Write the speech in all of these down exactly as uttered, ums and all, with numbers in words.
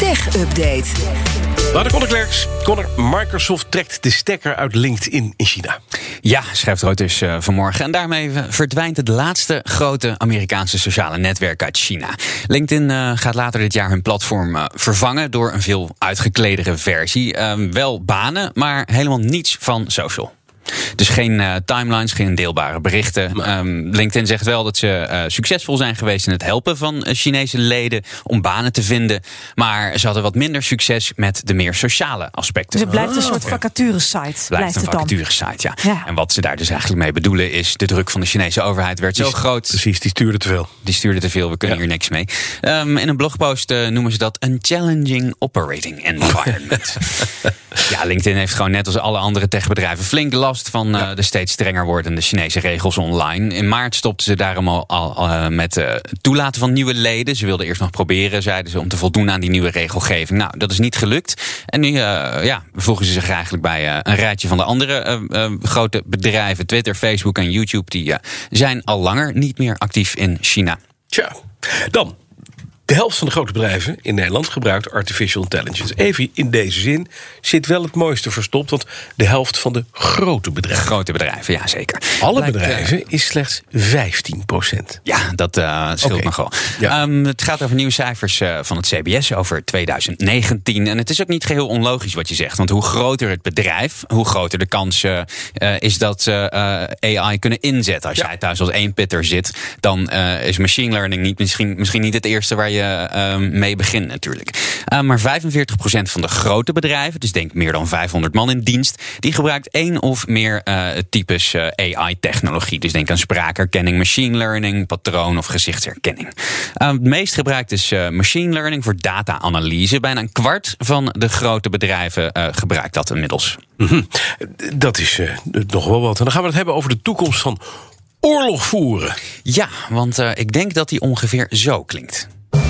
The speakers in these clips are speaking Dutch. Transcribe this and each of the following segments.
Tech-update. Later Conor Klerks. Conor, Microsoft trekt de stekker uit LinkedIn in China. Ja, schrijft Reuters uh, vanmorgen. En daarmee verdwijnt het laatste grote Amerikaanse sociale netwerk uit China. LinkedIn uh, gaat later dit jaar hun platform uh, vervangen door een veel uitgekledere versie. Uh, wel banen, maar helemaal niets van social. Dus geen uh, timelines, geen deelbare berichten. Um, LinkedIn zegt wel dat ze uh, succesvol zijn geweest in het helpen van uh, Chinese leden om banen te vinden. Maar ze hadden wat minder succes met de meer sociale aspecten. Dus het blijft een oh, soort vacaturesite. Blijft, blijft een het dan. vacaturesite, ja. Ja. En wat ze daar dus eigenlijk mee bedoelen is, de druk van de Chinese overheid werd zo groot. Precies, die stuurde te veel. Die stuurde te veel, we kunnen ja. hier niks mee. Um, in een blogpost uh, noemen ze dat een challenging operating environment. Ja, LinkedIn heeft gewoon net als alle andere techbedrijven flink last van uh, de steeds strenger wordende Chinese regels online. In maart stopten ze daarom al, al uh, met uh, het toelaten van nieuwe leden. Ze wilden eerst nog proberen, zeiden ze, om te voldoen aan die nieuwe regelgeving. Nou, dat is niet gelukt. En nu uh, ja, voegen ze zich eigenlijk bij uh, een rijtje van de andere uh, uh, grote bedrijven. Twitter, Facebook en YouTube, die uh, zijn al langer niet meer actief in China. Tja, dan. De helft van de grote bedrijven in Nederland gebruikt artificial intelligence. Even in deze zin zit wel het mooiste verstopt, want de helft van de grote bedrijven. Grote bedrijven, ja zeker. Alle Lijkt, bedrijven uh, is slechts vijftien procent. Ja, dat uh, scheelt okay. nog wel. Ja. Um, het gaat over nieuwe cijfers uh, van het C B S over twintig negentien. En het is ook niet geheel onlogisch wat je zegt. Want hoe groter het bedrijf, hoe groter de kans uh, is dat ze uh, A I kunnen inzetten. Als ja. jij thuis als eenpitter zit, dan uh, is machine learning niet, misschien, misschien niet het eerste waar je je uh, mee begint natuurlijk. Uh, maar vijfenveertig procent van de grote bedrijven, dus denk meer dan vijfhonderd man in dienst, die gebruikt één of meer uh, types uh, A I-technologie. Dus denk aan spraakherkenning, machine learning, patroon of gezichtsherkenning. Uh, het meest gebruikt is uh, machine learning voor data-analyse. Bijna een kwart van de grote bedrijven uh, gebruikt dat inmiddels. Mm-hmm. Dat is uh, nog wel wat. En dan gaan we het hebben over de toekomst van oorlog voeren. Ja, want uh, ik denk dat die ongeveer zo klinkt.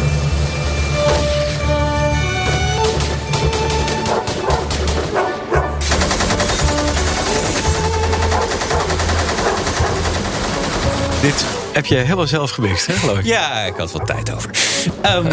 Dit heb je helemaal zelf gemixt, hè, geloof ik? Ja, ik had wat tijd over. Um...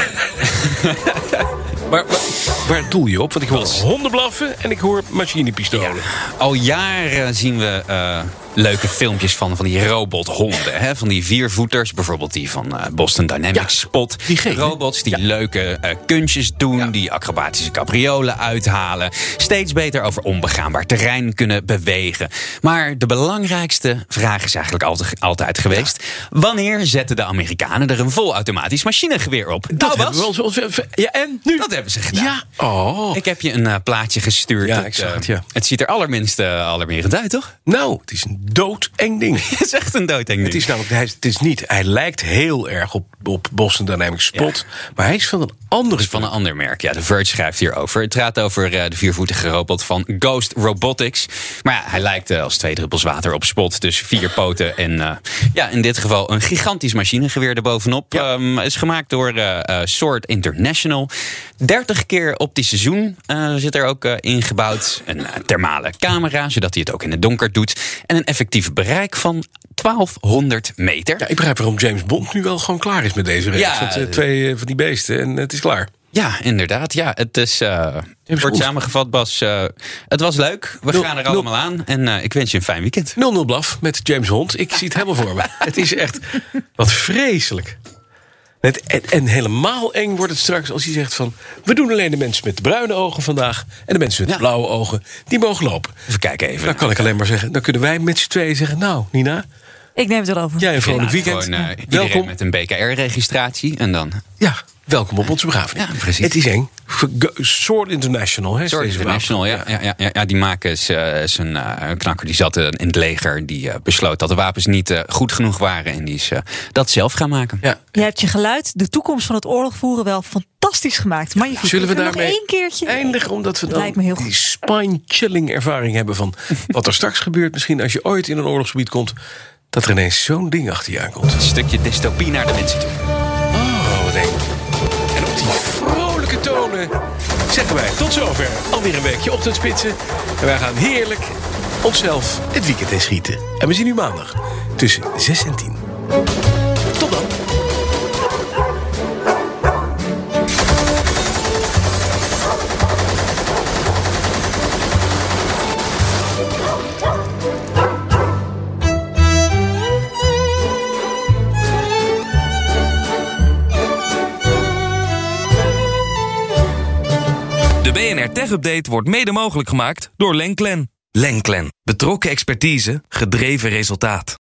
maar, maar waar doel je op? Want ik hoor honden blaffen en ik hoor machinepistolen. Ja, al jaren zien we uh, leuke filmpjes van, van die robothonden. Hè? Van die viervoeters, bijvoorbeeld die van uh, Boston Dynamics, ja, Spot. Die robots die ja. leuke uh, kunstjes doen, ja. die acrobatische capriolen uithalen. Steeds beter over onbegaanbaar terrein kunnen bewegen. Maar de belangrijkste vraag is eigenlijk altijd, altijd geweest: ja. wanneer zetten de Amerikanen er een volautomatisch machinegeweer op? Dat nou, hebben we ons, ja, en nu? Dat hebben ze gedaan. Ja. Oh. Ik heb je een uh, plaatje gestuurd. Ja, ik zag het, ja. Het ziet er allerminst uh, alarmerend uit, toch? Nou, het is een doodeng ding. Het is echt een doodeng ding. Het is namelijk, hij, het is niet, hij lijkt heel erg op, op Boston Dynamics Spot, ja. maar hij is van een ander van een ander merk. Ja, The Verge schrijft hierover. Het gaat over uh, de viervoetige robot van Ghost Robotics. Maar ja, hij lijkt uh, als twee druppels water op Spot. Dus vier poten en uh, ja, in dit geval een gigantisch machinegeweer erbovenop. Ja. Um, is gemaakt door uh, uh, Sword International. dertig keer optische zoom uh, zit er ook uh, ingebouwd. Een uh, thermale camera, zodat hij het ook in het donker doet. En een effectief bereik van twaalfhonderd meter. Ja, ik begrijp waarom James Bond nu wel gewoon klaar is met deze race. Ja, met, uh, twee uh, van die beesten en het is klaar. Ja, inderdaad. Ja, het is uh, wordt samengevat, Bas. Uh, het was leuk. We nul, gaan er nul, allemaal aan. En uh, ik wens je een fijn weekend. nul nul blaf met James Bond. Ik zie het helemaal voor me. Het is echt wat vreselijk. Het, en, en helemaal eng wordt het straks als hij zegt van: we doen alleen de mensen met de bruine ogen vandaag en de mensen met ja. de blauwe ogen, die mogen lopen. Even kijken even. Dan kan ik alleen maar zeggen, dan kunnen wij met z'n tweeën zeggen: nou, Nina, ik neem het wel over. Jij een vrolijk weekend. Gewoon, uh, welkom met een B K R-registratie en dan. Ja, welkom op onze begrafenis. Ja, precies. Het is eng. Sword International, hè? Sword International, ja, ja, ja, ja, ja. Die maken zijn uh, knakker. Die zat uh, in het leger. Die uh, besloot dat de wapens niet uh, goed genoeg waren. En die is uh, dat zelf gaan maken. Ja. Je hebt je geluid, de toekomst van het oorlogvoeren wel fantastisch gemaakt. Maar je zullen we daarmee nog één keertje eindigen? Omdat we dan die spine-chilling ervaring hebben van wat er straks gebeurt. Misschien als je ooit in een oorlogsgebied komt, dat er ineens zo'n ding achter je aankomt. Een stukje dystopie naar de mensen toe. Oh, wat eng. En op die vrolijke tonen zeggen wij tot zover alweer een weekje ochtendspitsen. En wij gaan heerlijk onszelf het weekend in schieten. En we zien u maandag tussen zes en tien. Tot dan. De B N R Tech Update wordt mede mogelijk gemaakt door Lenklen. Lenklen. Betrokken expertise, gedreven resultaat.